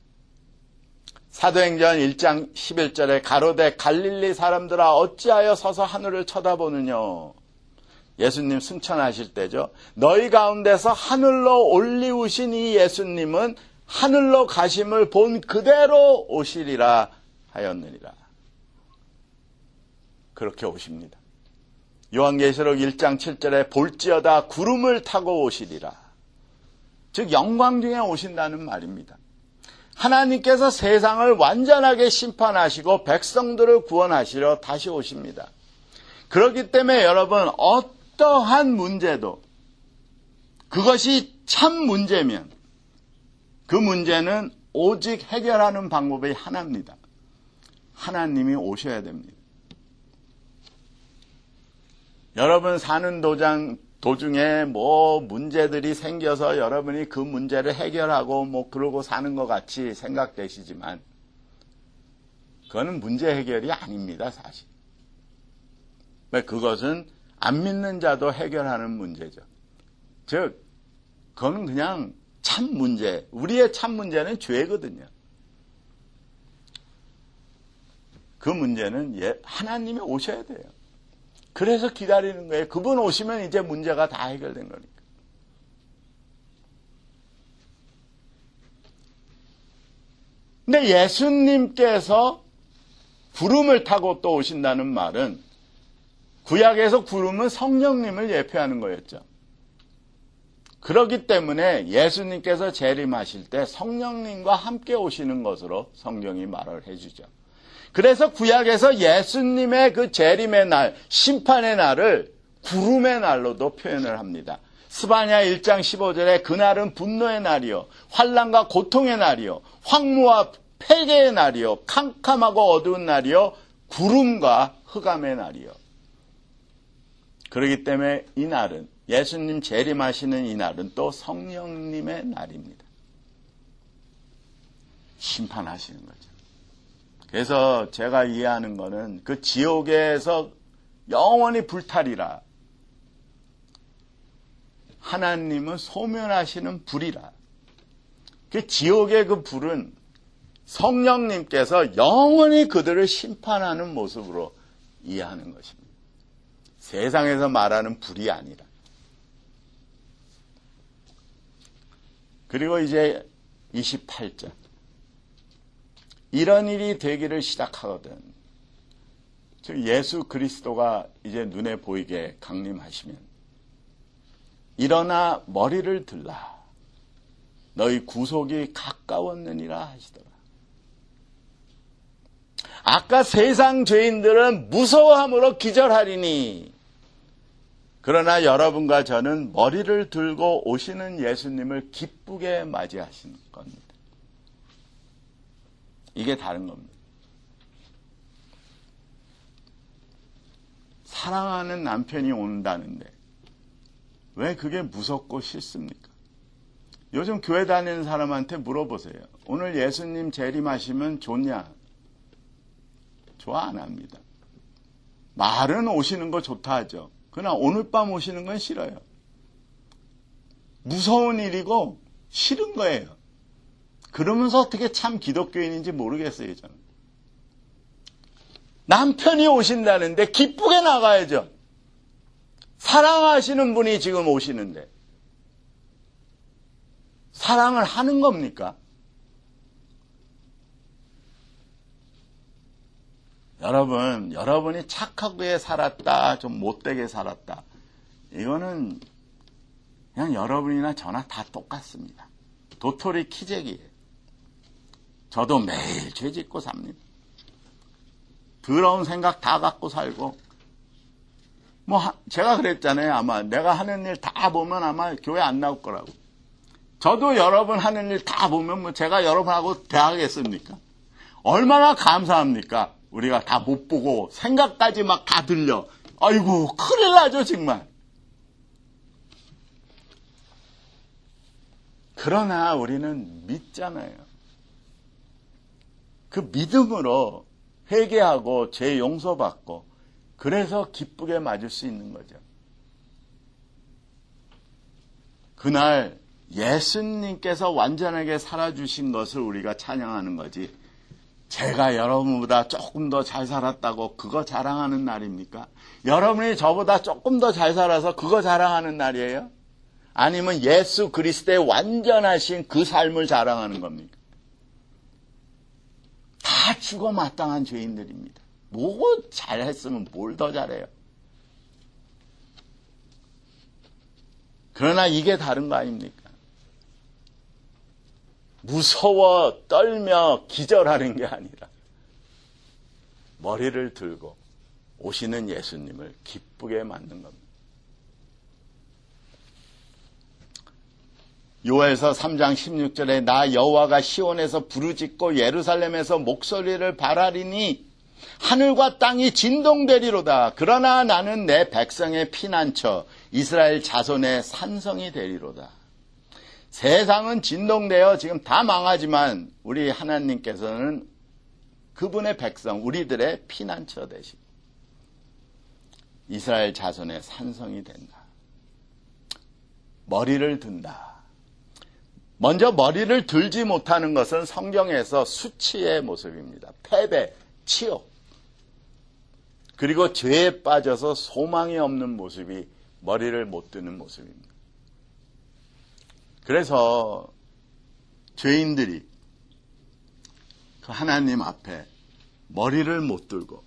사도행전 1장 11절에 가로되 갈릴리 사람들아 어찌하여 서서 하늘을 쳐다보느냐. 예수님 승천하실 때죠. 너희 가운데서 하늘로 올리우신 이 예수님은 하늘로 가심을 본 그대로 오시리라 하였느니라. 그렇게 오십니다. 요한계시록 1장 7절에 볼지어다 구름을 타고 오시리라. 즉 영광 중에 오신다는 말입니다. 하나님께서 세상을 완전하게 심판하시고 백성들을 구원하시려 다시 오십니다. 그렇기 때문에 여러분 어떠한 문제도 그것이 참 문제면 그 문제는 오직 해결하는 방법이 하나입니다. 하나님이 오셔야 됩니다. 여러분 사는 도중에 문제들이 생겨서 여러분이 그 문제를 해결하고 그러고 사는 것 같이 생각되시지만 그거는 문제 해결이 아닙니다, 사실. 그것은 안 믿는 자도 해결하는 문제죠. 즉, 그거는 그냥 참 문제, 우리의 참 문제는 죄거든요. 그 문제는 하나님이 오셔야 돼요. 그래서 기다리는 거예요. 그분 오시면 이제 문제가 다 해결된 거니까. 근데 예수님께서 구름을 타고 또 오신다는 말은 구약에서 구름은 성령님을 예표하는 거였죠. 그렇기 때문에 예수님께서 재림하실 때 성령님과 함께 오시는 것으로 성경이 말을 해주죠. 그래서 구약에서 예수님의 그 재림의 날, 심판의 날을 구름의 날로도 표현을 합니다. 스바냐 1장 15절에 그날은 분노의 날이요 환난과 고통의 날이요 황무와 폐괴의 날이요 캄캄하고 어두운 날이요 구름과 흑암의 날이요. 그렇기 때문에 이 날은 예수님 재림하시는 이 날은 또 성령님의 날입니다. 심판하시는 거죠. 그래서 제가 이해하는 거는 그 지옥에서 영원히 불탈이라. 하나님은 소멸하시는 불이라. 그 지옥의 그 불은 성령님께서 영원히 그들을 심판하는 모습으로 이해하는 것입니다. 세상에서 말하는 불이 아니라. 그리고 이제 28절. 이런 일이 되기를 시작하거든. 즉 예수 그리스도가 이제 눈에 보이게 강림하시면 일어나 머리를 들라. 너희 구속이 가까웠느니라 하시더라. 아까 세상 죄인들은 무서워함으로 기절하리니 그러나 여러분과 저는 머리를 들고 오시는 예수님을 기쁘게 맞이하시는 겁니다. 이게 다른 겁니다. 사랑하는 남편이 온다는데 왜 그게 무섭고 싫습니까? 요즘 교회 다니는 사람한테 물어보세요. 오늘 예수님 재림하시면 좋냐? 좋아 안 합니다. 말은 오시는 거 좋다 하죠. 그러나 오늘 밤 오시는 건 싫어요. 무서운 일이고 싫은 거예요. 그러면서 어떻게 참 기독교인인지 모르겠어요, 저는. 남편이 오신다는데 기쁘게 나가야죠. 사랑하시는 분이 지금 오시는데. 사랑을 하는 겁니까? 여러분, 여러분이 착하게 살았다, 좀 못되게 살았다. 이거는 그냥 여러분이나 저나 다 똑같습니다. 도토리 키재기예요. 저도 매일 죄 짓고 삽니다. 더러운 생각 다 갖고 살고. 제가 그랬잖아요. 아마 내가 하는 일 다 보면 아마 교회 안 나올 거라고. 저도 여러분 하는 일 다 보면 제가 여러분하고 대하겠습니까? 얼마나 감사합니까? 우리가 다 못 보고 생각까지 막 다 들려. 아이고, 큰일 나죠, 정말. 그러나 우리는 믿잖아요. 그 믿음으로 회개하고 죄 용서받고 그래서 기쁘게 맞을 수 있는 거죠. 그날 예수님께서 완전하게 살아주신 것을 우리가 찬양하는 거지. 제가 여러분보다 조금 더 잘 살았다고 그거 자랑하는 날입니까? 여러분이 저보다 조금 더 잘 살아서 그거 자랑하는 날이에요? 아니면 예수 그리스도의 완전하신 그 삶을 자랑하는 겁니까? 다 죽어 마땅한 죄인들입니다. 뭐 잘했으면 뭘 더 잘해요? 그러나 이게 다른 거 아닙니까? 무서워 떨며 기절하는 게 아니라 머리를 들고 오시는 예수님을 기쁘게 맞는 겁니다. 요엘서 3장 16절에 나 여호와가 시온에서 부르짖고 예루살렘에서 목소리를 발하리니 하늘과 땅이 진동되리로다. 그러나 나는 내 백성의 피난처 이스라엘 자손의 산성이 되리로다. 세상은 진동되어 지금 다 망하지만 우리 하나님께서는 그분의 백성, 우리들의 피난처 되시고 이스라엘 자손의 산성이 된다. 머리를 든다. 먼저 머리를 들지 못하는 것은 성경에서 수치의 모습입니다. 패배, 치욕. 그리고 죄에 빠져서 소망이 없는 모습이 머리를 못 드는 모습입니다. 그래서 죄인들이 그 하나님 앞에 머리를 못 들고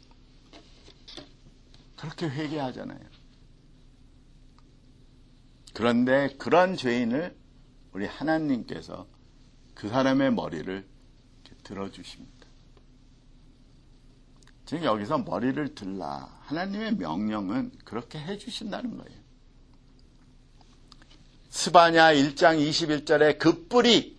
그렇게 회개하잖아요. 그런데 그런 죄인을 우리 하나님께서 그 사람의 머리를 들어주십니다. 지금 여기서 머리를 들라. 하나님의 명령은 그렇게 해주신다는 거예요. 스바냐 1장 21절에 그 뿔이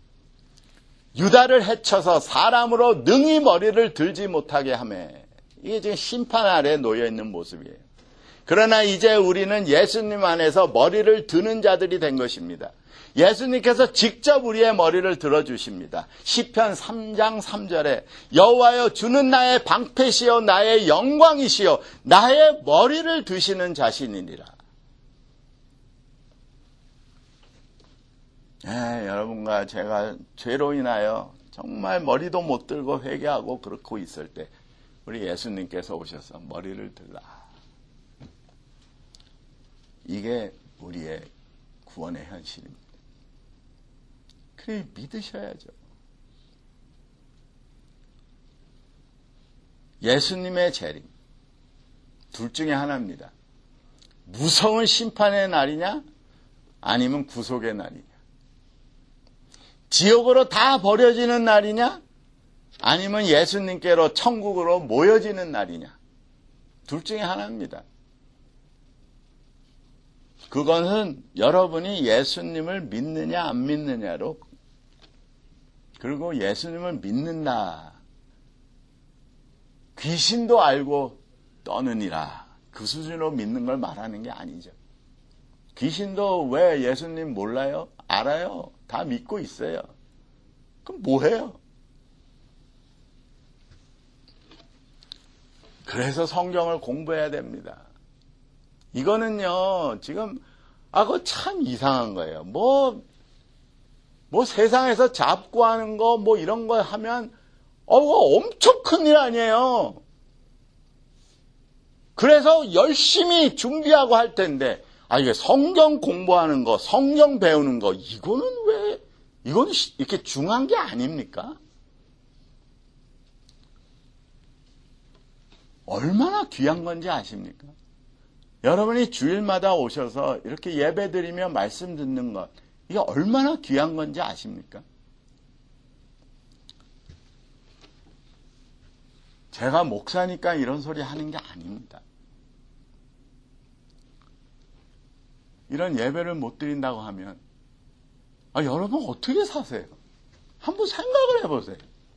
유다를 해쳐서 사람으로 능히 머리를 들지 못하게 하며 이게 지금 심판 아래 놓여있는 모습이에요. 그러나 이제 우리는 예수님 안에서 머리를 드는 자들이 된 것입니다. 예수님께서 직접 우리의 머리를 들어주십니다. 시편 3장 3절에 여호와여 주는 나의 방패시요 나의 영광이시요 나의 머리를 드시는 자신이니라. 여러분과 제가 죄로 인하여 정말 머리도 못 들고 회개하고 그렇고 있을 때 우리 예수님께서 오셔서 머리를 들라. 이게 우리의 구원의 현실입니다. 그래 믿으셔야죠. 예수님의 재림 둘 중에 하나입니다. 무서운 심판의 날이냐 아니면 구속의 날이냐. 지옥으로 다 버려지는 날이냐 아니면 예수님께로 천국으로 모여지는 날이냐. 둘 중에 하나입니다. 그것은 여러분이 예수님을 믿느냐 안 믿느냐로 그리고 예수님을 믿는다. 귀신도 알고 떠느니라. 그 수준으로 믿는 걸 말하는 게 아니죠. 귀신도 왜 예수님 몰라요? 알아요. 다 믿고 있어요. 그럼 뭐해요? 그래서 성경을 공부해야 됩니다. 이거는요, 지금, 그거 참 이상한 거예요. 뭐 세상에서 잡고 하는 거 뭐 이런 거 하면 엄청 큰일 아니에요. 그래서 열심히 준비하고 할 텐데 이게 성경 공부하는 거, 성경 배우는 거 이거는 이렇게 중요한 게 아닙니까? 얼마나 귀한 건지 아십니까? 여러분이 주일마다 오셔서 이렇게 예배드리며 말씀 듣는 것, 이게 얼마나 귀한 건지 아십니까? 제가 목사니까 이런 소리 하는 게 아닙니다. 이런 예배를 못 드린다고 하면 여러분 어떻게 사세요? 한번 생각을 해보세요.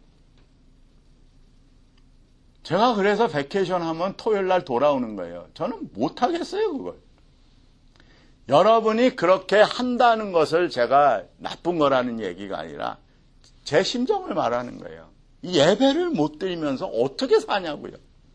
제가 그래서 베케이션 하면 토요일 날 돌아오는 거예요. 저는 못하겠어요, 그걸. 여러분이 그렇게 한다는 것을 제가 나쁜 거라는 얘기가 아니라 제 심정을 말하는 거예요. 이 예배를 못 드리면서 어떻게 사냐고요.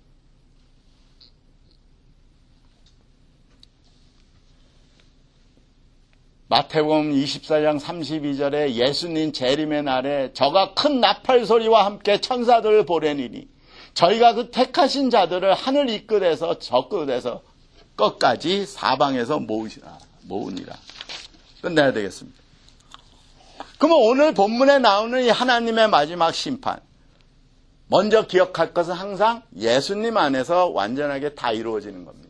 마태복음 24장 32절에 예수님 재림의 날에 저가 큰 나팔 소리와 함께 천사들을 보내니니 저희가 그 택하신 자들을 하늘 이 끝에서 저 끝에서 끝까지 사방에서 모으니라. 끝내야 되겠습니다. 그러면 오늘 본문에 나오는 이 하나님의 마지막 심판, 먼저 기억할 것은 항상 예수님 안에서 완전하게 다 이루어지는 겁니다.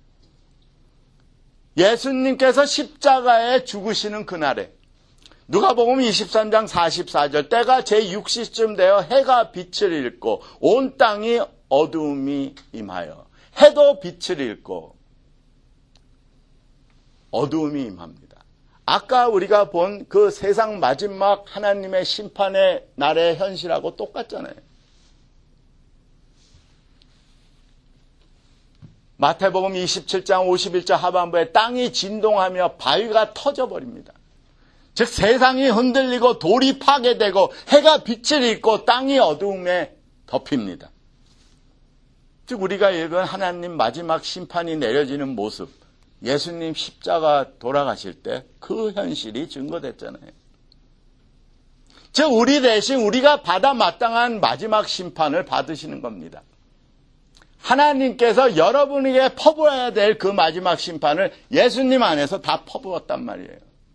예수님께서 십자가에 죽으시는 그날에 누가복음 23장 44절 때가 제6시쯤 되어 해가 빛을 잃고 온 땅이 어두움이 임하여 해도 빛을 잃고 어두움이 임합니다. 아까 우리가 본 그 세상 마지막 하나님의 심판의 날의 현실하고 똑같잖아요. 마태복음 27장 51절 하반부에 땅이 진동하며 바위가 터져버립니다. 즉 세상이 흔들리고 돌이 파괴되고 해가 빛을 잃고 땅이 어두움에 덮입니다. 즉 우리가 읽은 하나님 마지막 심판이 내려지는 모습, 예수님 십자가 돌아가실 때 그 현실이 증거됐잖아요. 즉 우리 대신 우리가 받아 마땅한 마지막 심판을 받으시는 겁니다. 하나님께서 여러분에게 퍼부어야 될 그 마지막 심판을 예수님 안에서 다 퍼부었단 말이에요.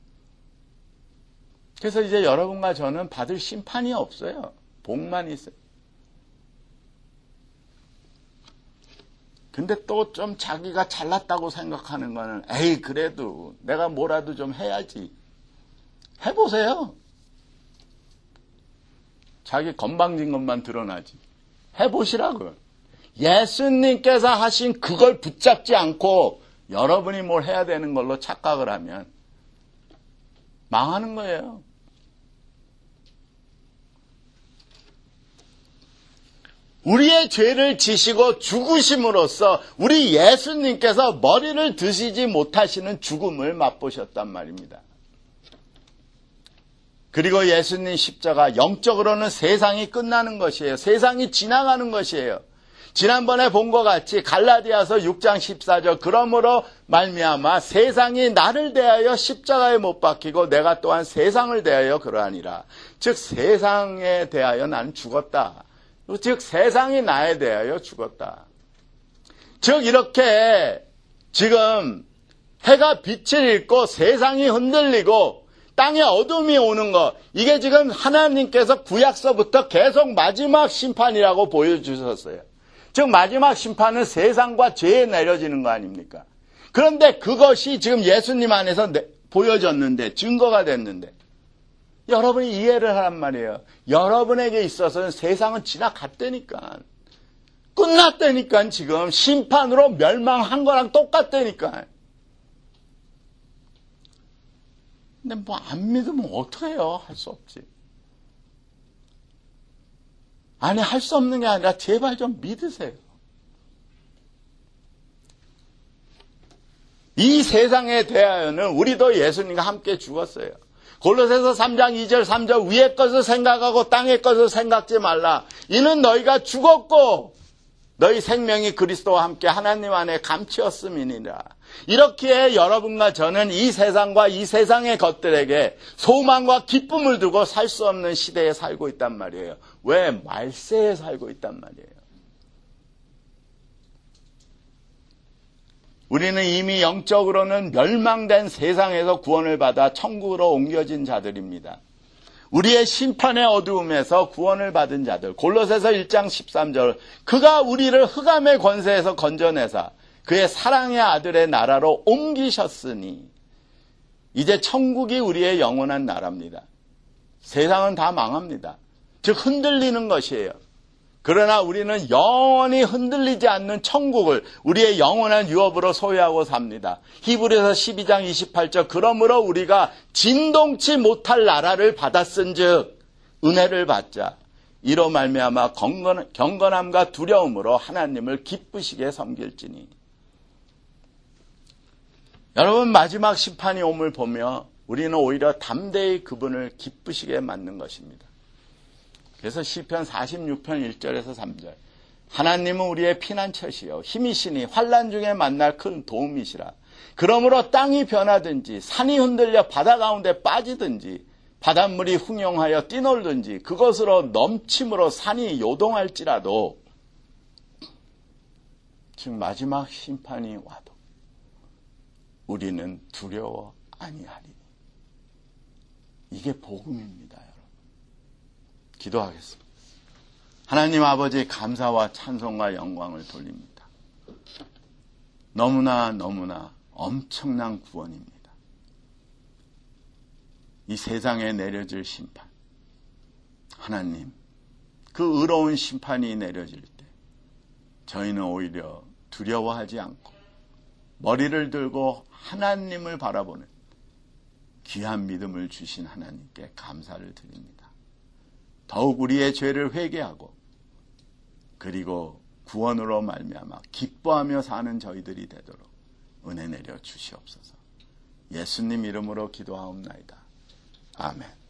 그래서 이제 여러분과 저는 받을 심판이 없어요. 복만 있어요. 근데 또 좀 자기가 잘났다고 생각하는 거는 에이 그래도 내가 뭐라도 좀 해야지. 해보세요. 자기 건방진 것만 드러나지. 해보시라고요. 예수님께서 하신 그걸 붙잡지 않고 여러분이 뭘 해야 되는 걸로 착각을 하면 망하는 거예요. 우리의 죄를 지시고 죽으심으로써 우리 예수님께서 머리를 드시지 못하시는 죽음을 맛보셨단 말입니다. 그리고 예수님 십자가 영적으로는 세상이 끝나는 것이에요. 세상이 지나가는 것이에요. 지난번에 본 것 같이 갈라디아서 6장 14절 그러므로 말미암아 세상이 나를 대하여 십자가에 못 박히고 내가 또한 세상을 대하여 그러하니라. 즉 세상에 대하여 나는 죽었다. 즉 세상이 나에 대하여 죽었다. 즉 이렇게 지금 해가 빛을 잃고 세상이 흔들리고 땅에 어둠이 오는 것, 이게 지금 하나님께서 구약서부터 계속 마지막 심판이라고 보여주셨어요. 즉 마지막 심판은 세상과 죄에 내려지는 거 아닙니까? 그런데 그것이 지금 예수님 안에서 보여졌는데, 증거가 됐는데 여러분이 이해를 하란 말이에요. 여러분에게 있어서는 세상은 지나갔다니까. 끝났다니까. 지금 심판으로 멸망한 거랑 똑같다니까. 근데 뭐 안 믿으면 어떡해요? 할 수 없지. 아니 할 수 없는 게 아니라 제발 좀 믿으세요. 이 세상에 대하여는 우리도 예수님과 함께 죽었어요. 골로새서 3장 2절 3절 위의 것을 생각하고 땅의 것을 생각지 말라. 이는 너희가 죽었고 너희 생명이 그리스도와 함께 하나님 안에 감추었음이니라. 이렇기에 여러분과 저는 이 세상과 이 세상의 것들에게 소망과 기쁨을 두고 살 수 없는 시대에 살고 있단 말이에요. 왜? 말세에 살고 있단 말이에요. 우리는 이미 영적으로는 멸망된 세상에서 구원을 받아 천국으로 옮겨진 자들입니다. 우리의 심판의 어두움에서 구원을 받은 자들. 골로새서 1장 13절. 그가 우리를 흑암의 권세에서 건져내사 그의 사랑의 아들의 나라로 옮기셨으니 이제 천국이 우리의 영원한 나라입니다. 세상은 다 망합니다. 즉 흔들리는 것이에요. 그러나 우리는 영원히 흔들리지 않는 천국을 우리의 영원한 유업으로 소유하고 삽니다. 히브리서 12장 28절. 그러므로 우리가 진동치 못할 나라를 받았은즉 은혜를 받자. 이로 말미암아 경건함과 두려움으로 하나님을 기쁘시게 섬길지니. 여러분, 마지막 심판이 옴을 보며 우리는 오히려 담대히 그분을 기쁘시게 맞는 것입니다. 그래서 시편 46편 1절에서 3절. 하나님은 우리의 피난처시요 힘이시니 환난 중에 만날 큰 도움이시라. 그러므로 땅이 변하든지 산이 흔들려 바다 가운데 빠지든지 바닷물이 흥용하여 뛰놀든지 그것으로 넘침으로 산이 요동할지라도, 즉 마지막 심판이 와도 우리는 두려워 아니하리니. 이게 복음입니다, 여러분. 기도하겠습니다. 하나님 아버지, 감사와 찬송과 영광을 돌립니다. 너무나 엄청난 구원입니다. 이 세상에 내려질 심판, 하나님, 그 의로운 심판이 내려질 때 저희는 오히려 두려워하지 않고 머리를 들고 하나님을 바라보는 귀한 믿음을 주신 하나님께 감사를 드립니다. 더욱 우리의 죄를 회개하고 그리고 구원으로 말미암아 기뻐하며 사는 저희들이 되도록 은혜 내려 주시옵소서. 예수님 이름으로 기도하옵나이다. 아멘.